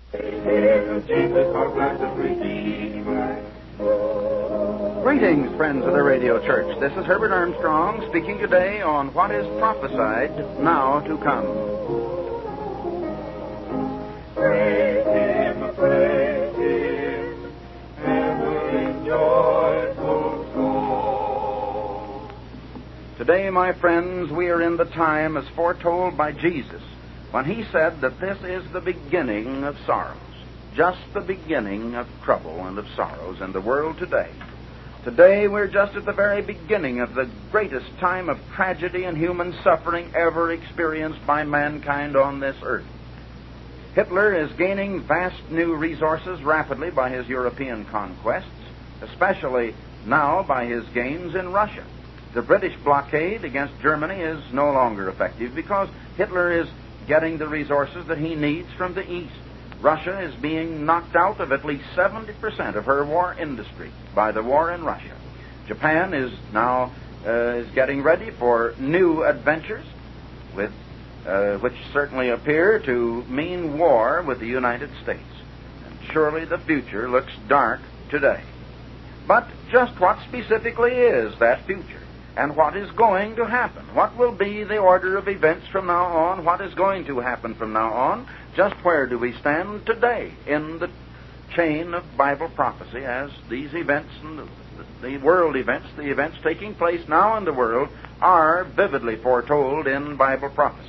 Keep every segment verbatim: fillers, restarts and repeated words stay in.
Hail, Jesus, our blessed Redeemer. Greetings, friends of the Radio Church. This is Herbert Armstrong speaking today on what is prophesied now to come. Praise Him, praise Him, ever in joyful song. Today, my friends, we are in the time as foretold by Jesus when He said that this is the beginning of sorrows, just the beginning of trouble and of sorrows in the world today. Today, we're just at the very beginning of the greatest time of tragedy and human suffering ever experienced by mankind on this earth. Hitler is gaining vast new resources rapidly by his European conquests, especially now by his gains in Russia. The British blockade against Germany is no longer effective because Hitler is getting the resources that he needs from the East. Russia is being knocked out of at least seventy percent of her war industry by the war in Russia. Japan is now uh, is getting ready for new adventures, with uh, which certainly appear to mean war with the United States. And surely the future looks dark today. But just what specifically is that future? And what is going to happen? What will be the order of events from now on? What is going to happen from now on? Just where do we stand today in the chain of Bible prophecy as these events and the, the world events, the events taking place now in the world, are vividly foretold in Bible prophecy?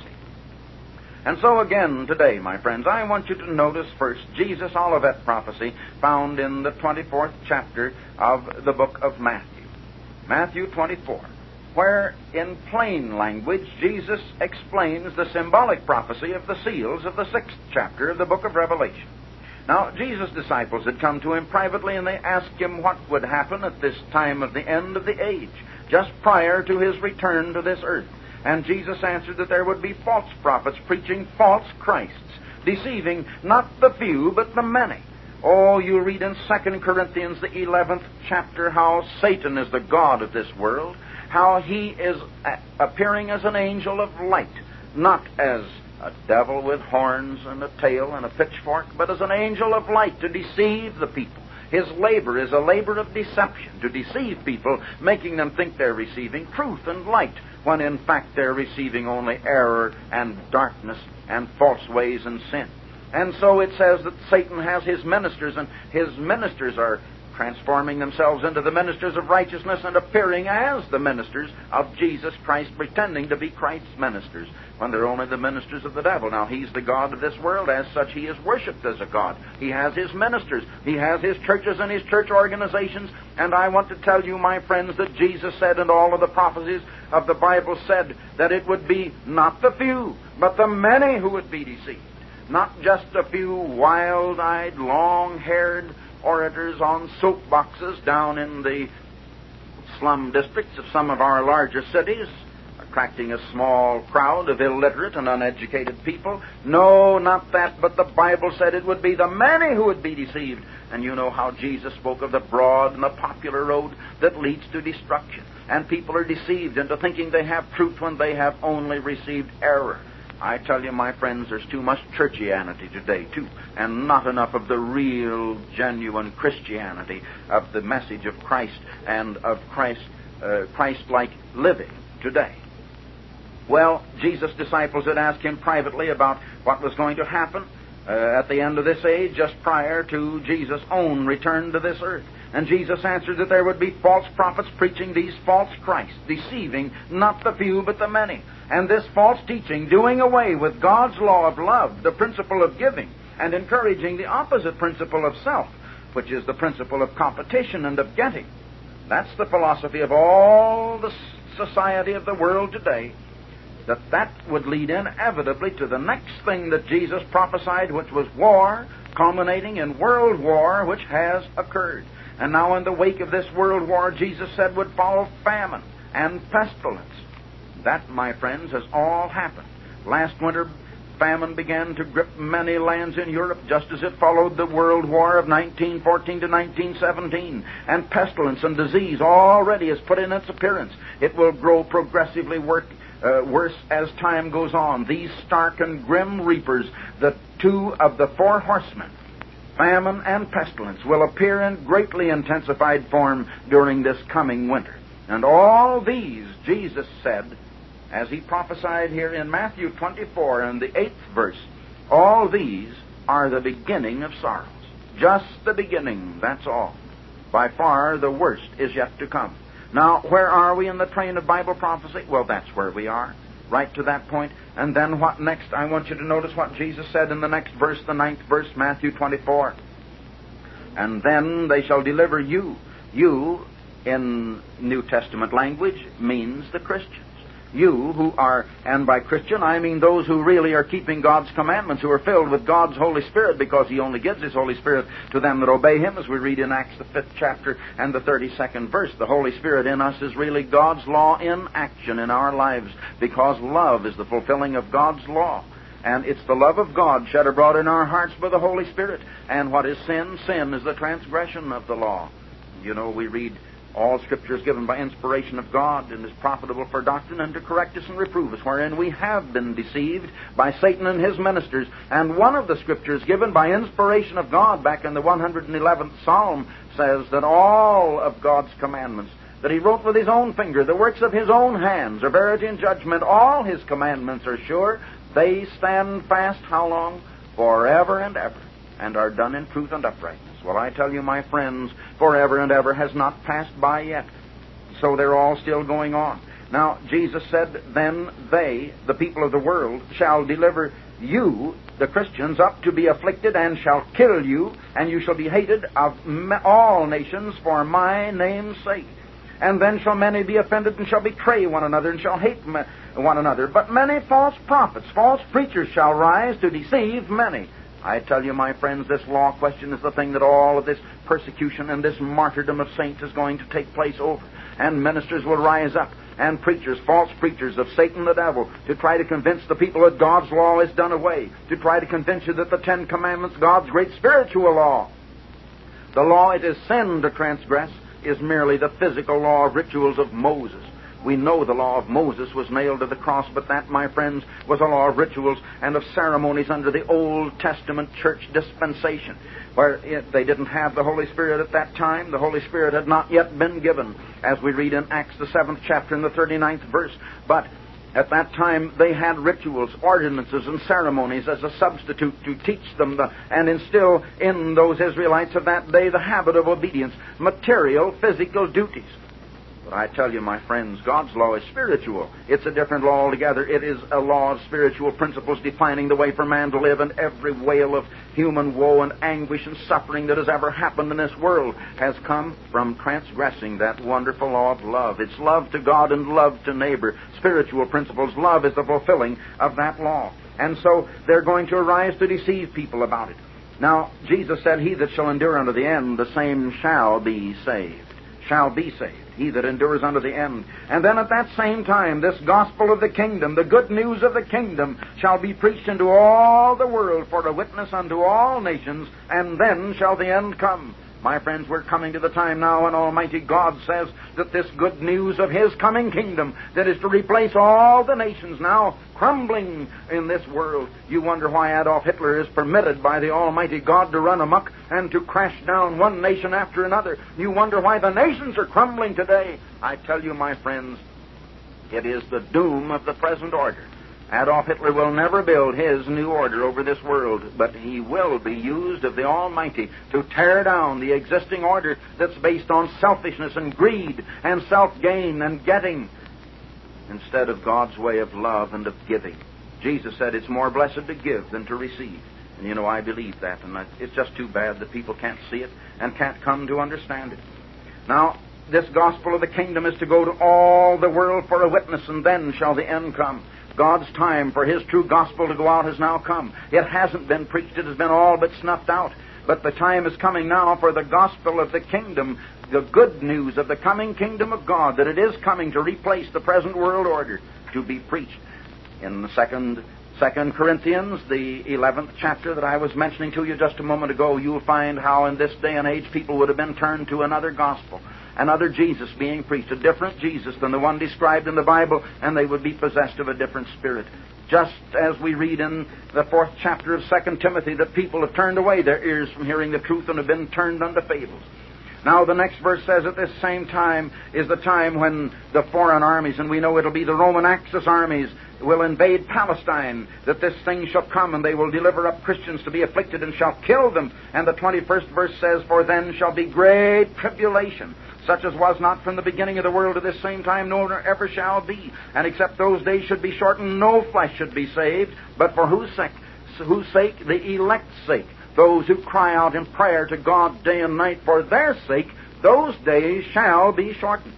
And so again today, my friends, I want you to notice first Jesus Olivet prophecy found in the twenty-fourth chapter of the book of Matthew. Matthew twenty-four. Where, in plain language, Jesus explains the symbolic prophecy of the seals of the sixth chapter of the book of Revelation. Now, Jesus' disciples had come to him privately, and they asked him what would happen at this time of the end of the age, just prior to his return to this earth. And Jesus answered that there would be false prophets preaching false Christs, deceiving not the few, but the many. Oh, you read in Second Corinthians, the eleventh chapter, how Satan is the god of this world, how he is appearing as an angel of light, not as a devil with horns and a tail and a pitchfork, but as an angel of light to deceive the people. His labor is a labor of deception, to deceive people, making them think they're receiving truth and light, when in fact they're receiving only error and darkness and false ways and sin. And so it says that Satan has his ministers, and his ministers are transforming themselves into the ministers of righteousness and appearing as the ministers of Jesus Christ, pretending to be Christ's ministers, when they're only the ministers of the devil. Now, he's the god of this world. As such, he is worshipped as a god. He has his ministers. He has his churches and his church organizations. And I want to tell you, my friends, that Jesus said, and all of the prophecies of the Bible said, that it would be not the few, but the many who would be deceived. Not just a few wild-eyed, long-haired orators on soapboxes down in the slum districts of some of our larger cities, attracting a small crowd of illiterate and uneducated people. No, not that, but the Bible said it would be the many who would be deceived. And you know how Jesus spoke of the broad and the popular road that leads to destruction. And people are deceived into thinking they have truth when they have only received error. I tell you, my friends, there's too much churchianity today, too, and not enough of the real, genuine Christianity of the message of Christ and of Christ, uh, Christ-like living today. Well, Jesus' disciples had asked him privately about what was going to happen uh, at the end of this age, just prior to Jesus' own return to this earth. And Jesus answered that there would be false prophets preaching these false Christs, deceiving not the few but the many. And this false teaching doing away with God's law of love, the principle of giving, and encouraging the opposite principle of self, which is the principle of competition and of getting. That's the philosophy of all the society of the world today, that that would lead inevitably to the next thing that Jesus prophesied, which was war, culminating in world war, which has occurred. And now in the wake of this world war, Jesus said would follow famine and pestilence. That, my friends, has all happened. Last winter, famine began to grip many lands in Europe, just as it followed the World War of nineteen fourteen to nineteen seventeen. And pestilence and disease already has put in its appearance. It will grow progressively work, uh, worse as time goes on. These stark and grim reapers, the two of the four horsemen, famine and pestilence, will appear in greatly intensified form during this coming winter. And all these, Jesus said, as he prophesied here in Matthew twenty-four and the eighth verse, all these are the beginning of sorrows. Just the beginning, that's all. By far the worst is yet to come. Now, where are we in the train of Bible prophecy? Well, that's where we are, right to that point. And then what next? I want you to notice what Jesus said in the next verse, the ninth verse, Matthew twenty-four. And then they shall deliver you. You, in New Testament language, means the Christians. You who are, and by Christian I mean those who really are keeping God's commandments, who are filled with God's Holy Spirit, because He only gives His Holy Spirit to them that obey Him, as we read in Acts the fifth chapter and the thirty-second verse. The Holy Spirit in us is really God's law in action in our lives, because love is the fulfilling of God's law. And it's the love of God shed abroad in our hearts by the Holy Spirit. And what is sin? Sin is the transgression of the law. You know, we read, all Scripture is given by inspiration of God and is profitable for doctrine and to correct us and reprove us, wherein we have been deceived by Satan and his ministers. And one of the Scriptures given by inspiration of God back in the one hundred eleventh Psalm says that all of God's commandments that He wrote with His own finger, the works of His own hands, are verity and judgment. All His commandments are sure. They stand fast how long? Forever and ever, and are done in truth and uprightness. Well, I tell you, my friends, forever and ever has not passed by yet. So they're all still going on. Now, Jesus said, then they, the people of the world, shall deliver you, the Christians, up to be afflicted, and shall kill you, and you shall be hated of all nations for my name's sake. And then shall many be offended, and shall betray one another, and shall hate one another. But many false prophets, false preachers shall rise to deceive many. I tell you, my friends, this law question is the thing that all of this persecution and this martyrdom of saints is going to take place over. And ministers will rise up, and preachers, false preachers of Satan the devil, to try to convince the people that God's law is done away, to try to convince you that the Ten Commandments, God's great spiritual law, the law it is sin to transgress, is merely the physical law of rituals of Moses. We know the law of Moses was nailed to the cross, but that, my friends, was a law of rituals and of ceremonies under the Old Testament church dispensation, where it, they didn't have the Holy Spirit at that time. The Holy Spirit had not yet been given, as we read in Acts the seventh chapter and the thirty-ninth verse. But at that time they had rituals, ordinances, and ceremonies as a substitute to teach them the, and instill in those Israelites of that day the habit of obedience, material, physical duties. But I tell you, my friends, God's law is spiritual. It's a different law altogether. It is a law of spiritual principles defining the way for man to live, and every wail of human woe and anguish and suffering that has ever happened in this world has come from transgressing that wonderful law of love. It's love to God and love to neighbor. Spiritual principles. Love is the fulfilling of that law. And so they're going to arise to deceive people about it. Now, Jesus said, he that shall endure unto the end, the same shall be saved. Shall be saved. He that endures unto the end. And then at that same time, this gospel of the kingdom, the good news of the kingdom, shall be preached into all the world for a witness unto all nations, and then shall the end come. My friends, we're coming to the time now when Almighty God says that this good news of His coming kingdom, that is to replace all the nations now crumbling in this world. You wonder why Adolf Hitler is permitted by the Almighty God to run amok and to crash down one nation after another. You wonder why the nations are crumbling today. I tell you, my friends, it is the doom of the present order. Adolf Hitler will never build his new order over this world, but he will be used of the Almighty to tear down the existing order that's based on selfishness and greed and self-gain and getting, instead of God's way of love and of giving. Jesus said it's more blessed to give than to receive. And you know, I believe that, and it's just too bad that people can't see it and can't come to understand it. Now, this gospel of the kingdom is to go to all the world for a witness, and then shall the end come. God's time for His true gospel to go out has now come. It hasn't been preached. It has been all but snuffed out. But the time is coming now for the gospel of the kingdom, the good news of the coming kingdom of God, that it is coming to replace the present world order, to be preached. In the second, second Corinthians, the eleventh chapter that I was mentioning to you just a moment ago, you'll find how in this day and age people would have been turned to another gospel. another Jesus being preached, a different Jesus than the one described in the Bible, and they would be possessed of a different spirit. Just as we read in the fourth chapter of Second Timothy that people have turned away their ears from hearing the truth and have been turned unto fables. Now the next verse says at this same time is the time when the foreign armies, and we know it'll be the Roman Axis armies, will invade Palestine, that this thing shall come, and they will deliver up Christians to be afflicted and shall kill them. And the twenty-first verse says, For then shall be great tribulation, such as was not from the beginning of the world to this same time, nor ever shall be. And except those days should be shortened, no flesh should be saved. But for whose sake? Whose sake? The elect's sake. Those who cry out in prayer to God day and night, for their sake, those days shall be shortened.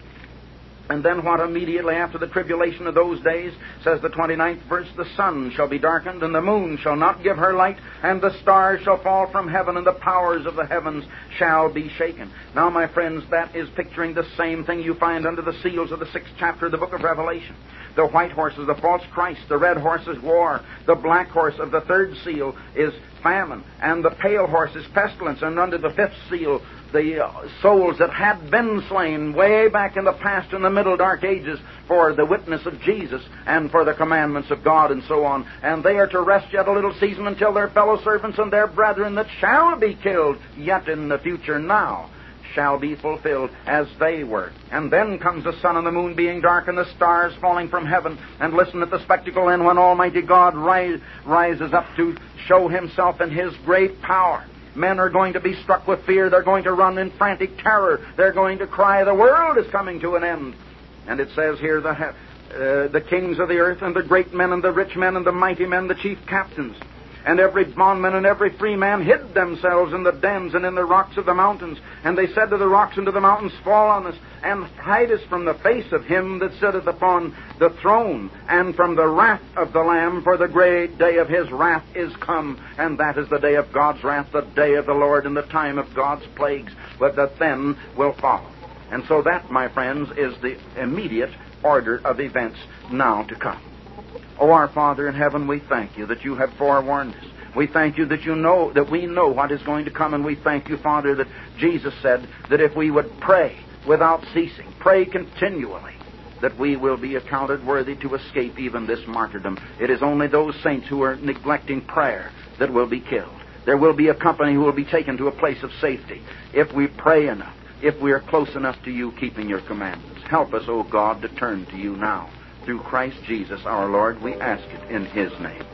And then what immediately after the tribulation of those days, says the twenty-ninth verse, the sun shall be darkened, and the moon shall not give her light, and the stars shall fall from heaven, and the powers of the heavens shall be shaken. Now, my friends, that is picturing the same thing you find under the seals of the sixth chapter of the book of Revelation. The white horse is the false Christ, the red horse is war, the black horse of the third seal is famine, and the pale horse is pestilence, and under the fifth seal, the souls that had been slain way back in the past in the middle dark ages for the witness of Jesus and for the commandments of God and so on. And they are to rest yet a little season until their fellow servants and their brethren that shall be killed yet in the future now shall be fulfilled as they were. And then comes the sun and the moon being dark and the stars falling from heaven. And listen at the spectacle then when Almighty God rise, rises up to show Himself in His great power. Men are going to be struck with fear. They're going to run in frantic terror. They're going to cry, the world is coming to an end. And it says here, the, uh, the kings of the earth and the great men and the rich men and the mighty men, the chief captains, and every bondman and every free man hid themselves in the dens and in the rocks of the mountains. And they said to the rocks and to the mountains, Fall on us, and hide us from the face of Him that sitteth upon the throne, and from the wrath of the Lamb, for the great day of His wrath is come. And that is the day of God's wrath, the day of the Lord, and the time of God's plagues, but that then will follow. And so that, my friends, is the immediate order of events now to come. Oh, our Father in heaven, we thank You that You have forewarned us. We thank You that You know, that we know what is going to come, and we thank You, Father, that Jesus said that if we would pray without ceasing, pray continually, that we will be accounted worthy to escape even this martyrdom. It is only those saints who are neglecting prayer that will be killed. There will be a company who will be taken to a place of safety if we pray enough, if we are close enough to You keeping Your commandments. Help us, O God, to turn to You now. Through Christ Jesus our Lord, we ask it in His name.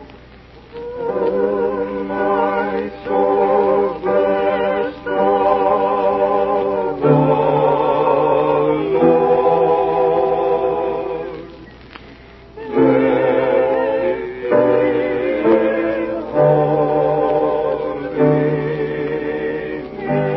Oh, my soul, bless the Lord. Bless His holy name.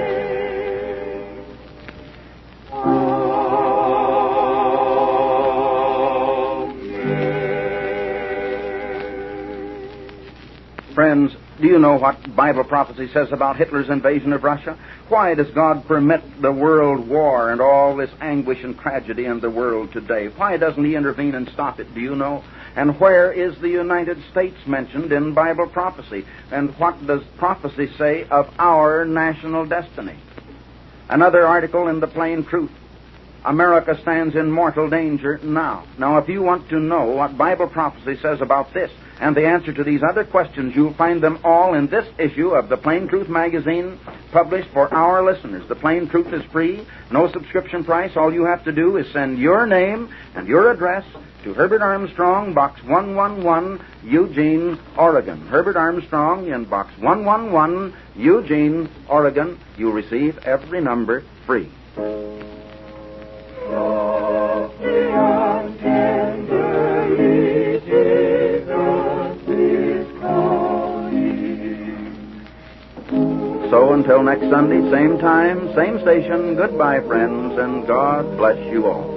Friends, do you know what Bible prophecy says about Hitler's invasion of Russia? Why does God permit the world war and all this anguish and tragedy in the world today? Why doesn't He intervene and stop it? Do you know? And where is the United States mentioned in Bible prophecy? And what does prophecy say of our national destiny? Another article in the Plain Truth. America stands in mortal danger now. Now, if you want to know what Bible prophecy says about this and the answer to these other questions, you'll find them all in this issue of the Plain Truth magazine, published for our listeners. The Plain Truth is free, no subscription price. All you have to do is send your name and your address to Herbert Armstrong, Box one one one, Eugene, Oregon. Herbert Armstrong in Box one one one, Eugene, Oregon. You'll receive every number free. So until next Sunday, same time, same station, goodbye, friends, and God bless you all.